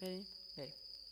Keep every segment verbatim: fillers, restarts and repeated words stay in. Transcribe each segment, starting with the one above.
بریم بریم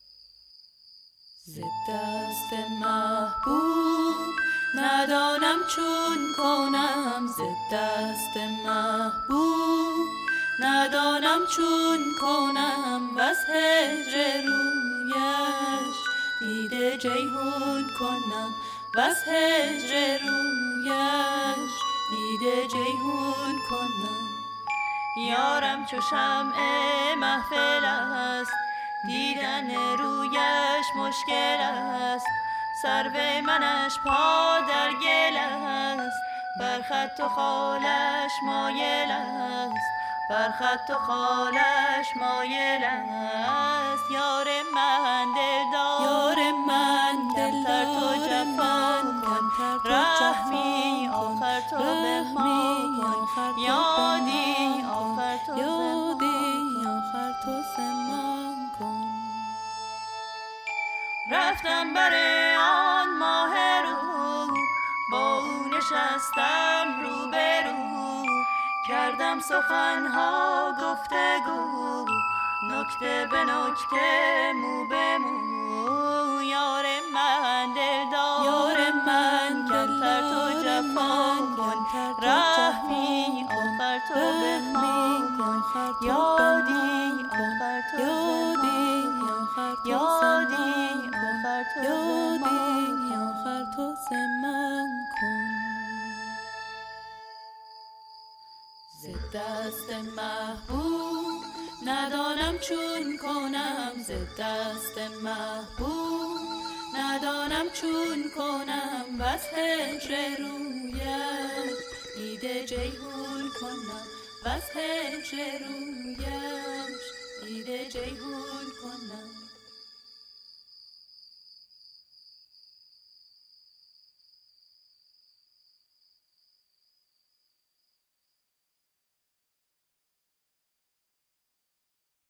ز دست محبوب ندانم چون کنم، ز دست محبوب ندانم چون کنم، وز هجر رویش دیده جیحون کنم، وز هجر رویش دیده جیحون کنم. یارم چو شمع محفل است، دیدن رویش مشکل است، سرو منش پا در گل است، بر خط و خالش مایل است، بر خط و خالش مایل است. یار من دلدار، یار من کمتر تو جفا کن، رحمی آخر تو به ما کن، یادی آخر تو یادی آخر تو زمان کن. رفتم بر آن ماه رو، با او نشستم رو به رو، کردم سخنها گفتگو، نکته به نکته مو به مو. یار من دلدار، یار من کمتر تو جفا کن، رحمی آخر تو به ما کن، یادی آخر تو یادی آخر تو یادی آخر تو یادی آخر تو زمان کن. ز دست محبوب ندانم چون کنم، ز دست محبوب ندانم چون کنم، وز هجر رویش دیده جیحون کنم، وز هجر رویش دیده جیحون